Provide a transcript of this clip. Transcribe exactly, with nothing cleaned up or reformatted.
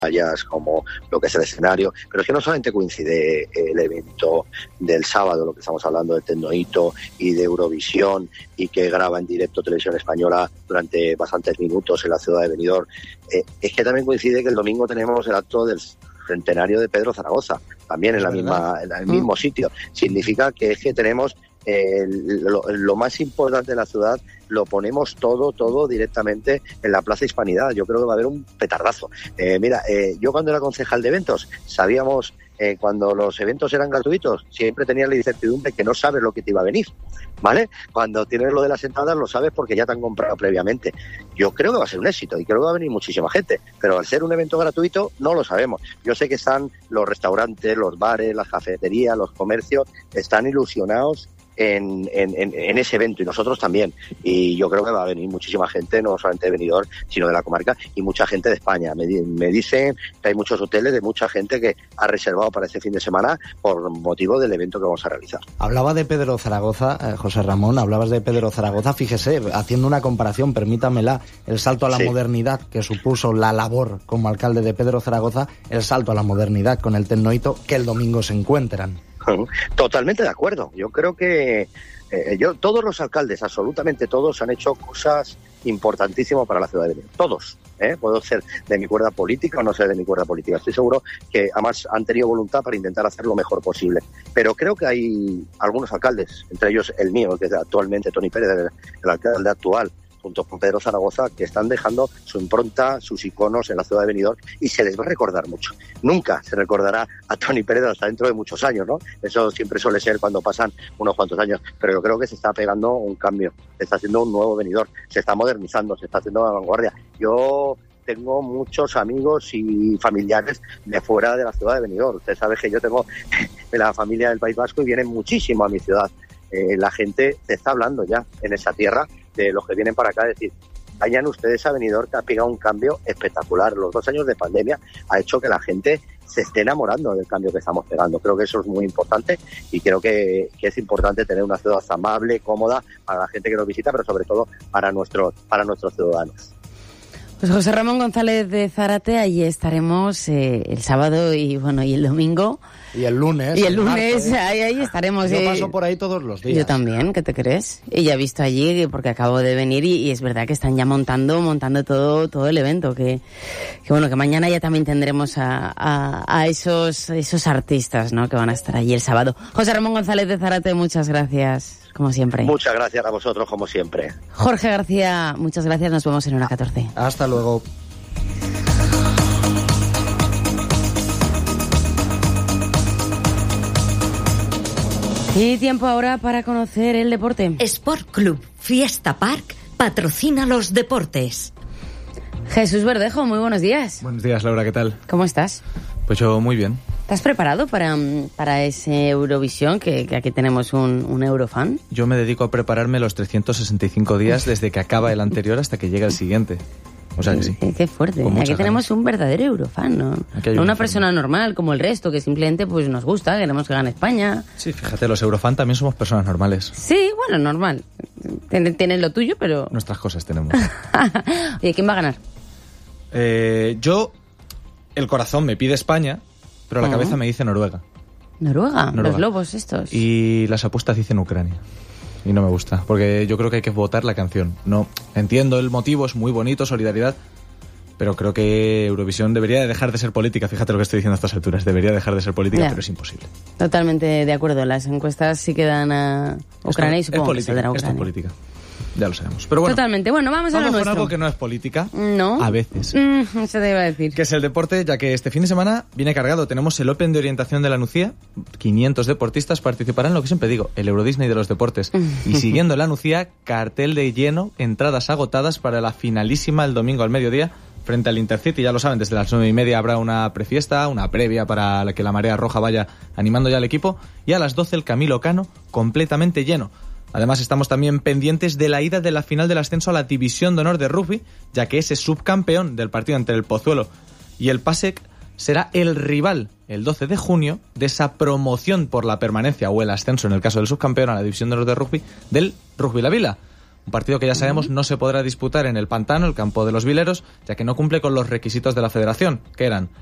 como lo que es el escenario, pero es que no solamente coincide el evento del sábado, lo que estamos hablando de Tecnohito y de Eurovisión, y que graba en directo Televisión Española durante bastantes minutos en la ciudad de Benidorm, eh, es que también coincide que el domingo tenemos el acto del centenario de Pedro Zaragoza, también en la misma, en el mismo sitio. Significa que es que tenemos eh, lo, lo más importante de la ciudad, lo ponemos todo, todo directamente en la Plaza Hispanidad. Yo creo que va a haber un petardazo. Eh, mira, eh, yo cuando era concejal de eventos, sabíamos, eh, cuando los eventos eran gratuitos, siempre tenías la incertidumbre que no sabes lo que te iba a venir, ¿vale? Cuando tienes lo de las entradas lo sabes porque ya te han comprado previamente. Yo creo que va a ser un éxito y creo que va a venir muchísima gente, pero al ser un evento gratuito no lo sabemos. Yo sé que están los restaurantes, los bares, las cafeterías, los comercios, están ilusionados En, en, en ese evento, y nosotros también, y yo creo que va a venir muchísima gente, no solamente de Benidorm, sino de la comarca, y mucha gente de España. Me, me dicen que hay muchos hoteles de mucha gente que ha reservado para este fin de semana por motivo del evento que vamos a realizar. Hablaba de Pedro Zaragoza, eh, José Ramón, hablabas de Pedro Zaragoza, fíjese, haciendo una comparación, permítamela, el salto a la sí. modernidad que supuso la labor como alcalde de Pedro Zaragoza, el salto a la modernidad con el Tecnohito que el domingo se encuentran. Totalmente de acuerdo. Yo creo que eh, yo todos los alcaldes, absolutamente todos, han hecho cosas importantísimas para la ciudad de Benidorm. Todos. ¿eh? Puedo ser de mi cuerda política o no ser de mi cuerda política. Estoy seguro que además han tenido voluntad para intentar hacer lo mejor posible. Pero creo que hay algunos alcaldes, entre ellos el mío, que es actualmente Toni Pérez, el, el alcalde actual, junto con Pedro Zaragoza, que están dejando su impronta, sus iconos en la ciudad de Benidorm, y se les va a recordar mucho. Nunca se recordará a Toni Pérez hasta dentro de muchos años, ¿no? Eso siempre suele ser cuando pasan unos cuantos años, pero yo creo que se está pegando un cambio, se está haciendo un nuevo Benidorm, se está modernizando, se está haciendo a la vanguardia. Yo tengo muchos amigos y familiares de fuera de la ciudad de Benidorm. Usted sabe que yo tengo de la familia del País Vasco y vienen muchísimo a mi ciudad. Eh, la gente se está hablando ya en esa tierra de los que vienen para acá, es decir, vayan ustedes a Benidorm, que ha pegado un cambio espectacular. Los dos años de pandemia ha hecho que la gente se esté enamorando del cambio que estamos pegando. Creo que eso es muy importante y creo que, que es importante tener una ciudad amable, cómoda para la gente que nos visita, pero sobre todo para nuestros, para nuestros ciudadanos. Pues José Ramón González de Zárate, allí estaremos eh, el sábado y bueno y el domingo. Y el lunes. Y el, el lunes, martes. ahí, ahí estaremos. Yo eh. paso por ahí todos los días. Yo también, ¿qué te crees? Y ya he visto allí, porque acabo de venir y, y es verdad que están ya montando montando todo todo el evento. Que, que bueno, que mañana ya también tendremos a, a, a esos esos artistas, ¿no? Que van a estar allí el sábado. José Ramón González de Zárate, muchas gracias. Como siempre. Muchas gracias a vosotros, como siempre. Jorge García, muchas gracias. Nos vemos en hora catorce. Hasta luego. Y tiempo ahora para conocer el deporte. Sport Club Fiesta Park patrocina los deportes. Jesús Verdejo, muy buenos días. Buenos días, Laura, ¿qué tal? ¿Cómo estás? Pues yo muy bien. ¿Estás preparado para, para ese Eurovisión, que, que aquí tenemos un, un Eurofan? Yo me dedico a prepararme los trescientos sesenta y cinco días desde que acaba el anterior hasta que llega el siguiente. O sea que sí. Qué fuerte. Aquí tenemos un verdadero Eurofan, ¿no? No una persona fan. normal como el resto, que simplemente pues nos gusta, queremos que gane España. Sí, fíjate, los Eurofan también somos personas normales. Sí, bueno, normal. Tienes lo tuyo, pero... Nuestras cosas tenemos. Oye, ¿quién va a ganar? Eh, yo, el corazón me pide España, pero la uh-huh. cabeza me dice Noruega. Noruega. Noruega, los lobos estos. Y las apuestas dicen Ucrania. Y no me gusta, porque yo creo que hay que votar la canción. No, entiendo el motivo, es muy bonito, solidaridad, pero creo que Eurovisión debería de dejar de ser política. Fíjate lo que estoy diciendo a estas alturas, debería dejar de ser política, yeah. pero es imposible. Totalmente de acuerdo, las encuestas sí quedan a Ucrania esto, y supongo es política, que saldrá a Esto Ucrania. es política. Ya lo sabemos. Pero bueno, totalmente. Bueno, vamos, vamos a lo con nuestro. algo que no es política. No. A veces. Mm, eso te iba a decir. Que es el deporte, ya que este fin de semana viene cargado. Tenemos el Open de orientación de la Nucía. quinientos deportistas participarán, lo que siempre digo, el Euro Disney de los deportes. Y siguiendo la Nucía, cartel de lleno, entradas agotadas para la finalísima el domingo al mediodía frente al Intercity. Ya lo saben, desde las nueve y media habrá una prefiesta, una previa para que la Marea Roja vaya animando ya al equipo. Y a las doce el Camilo Cano completamente lleno. Además, estamos también pendientes de la ida de la final del ascenso a la División de Honor de Rugby, ya que ese subcampeón del partido entre el Pozuelo y el PASEC será el rival, el doce de junio, de esa promoción por la permanencia o el ascenso, en el caso del subcampeón, a la División de Honor de Rugby, del Rugby La Vila. Un partido que ya sabemos no se podrá disputar en el Pantano, el campo de los Vileros, ya que no cumple con los requisitos de la federación, que eran